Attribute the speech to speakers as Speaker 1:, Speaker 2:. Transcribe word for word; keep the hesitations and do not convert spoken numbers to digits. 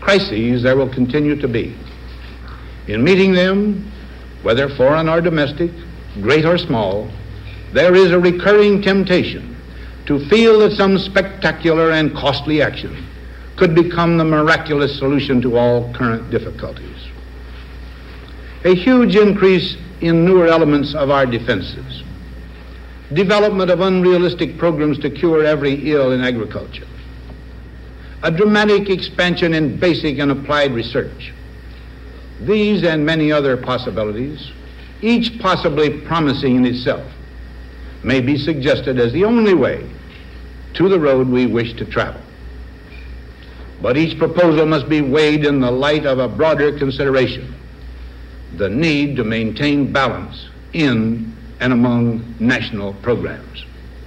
Speaker 1: crises there will continue to be. In meeting them, whether foreign or domestic, great or small, there is a recurring temptation to feel that some spectacular and costly action could become the miraculous solution to all current difficulties. A huge increase in newer elements of our defenses, development of unrealistic programs to cure every ill in agriculture, a dramatic expansion in basic and applied research. These and many other possibilities, each possibly promising in itself, may be suggested as the only way to the road we wish to travel. But each proposal must be weighed in the light of a broader consideration, the need to maintain balance in and among national programs.